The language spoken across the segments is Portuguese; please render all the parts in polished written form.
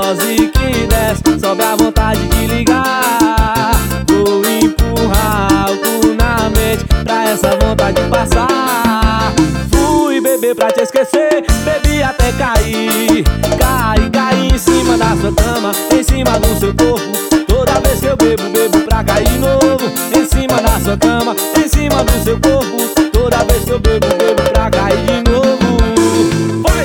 dose que desce, sobe a vontade de ligar. Vou empurrar álcool na mente pra essa vontade passar. Fui beber pra te esquecer, bebi até cair. Caí em cima da sua cama, em cima do seu corpo. Toda vez que eu bebo, bebo pra cair de novo. Em cima da sua cama, em cima do seu corpo. Toda vez que eu bebo, bebo pra cair de novo. Vai!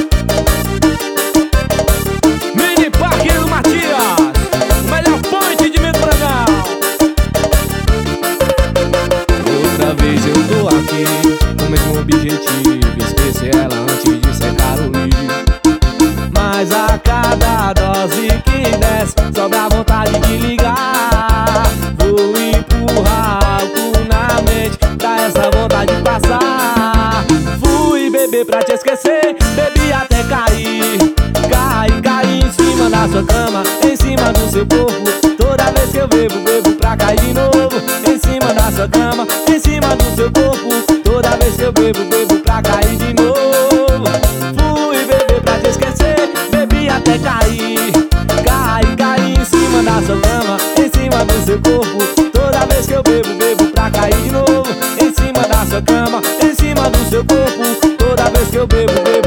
Mini Parque do Matias, o melhor point de Mito Brandão. Outra vez eu tô aqui, com o mesmo objetivo, esquecer ela antes de secar o lixo. Mas a cada dose que desce, sobra a vontade de ligar. Vou empurrar álcool na mente pra essa vontade passar. Fui beber pra te esquecer, bebi até cair. Caí em cima da sua cama, em cima do seu corpo. Toda vez que eu bebo, bebo pra cair de novo. Em cima da sua cama, em cima do seu corpo. Toda vez que eu bebo, bebo pra cair de novo. Fui beber pra te esquecer, bebi até cair. Caí em cima da sua cama, em cima do seu corpo. Toda vez que eu bebo, bebo pra cair de novo. Em cima da sua cama, em cima do seu corpo. Toda vez que eu bebo, bebo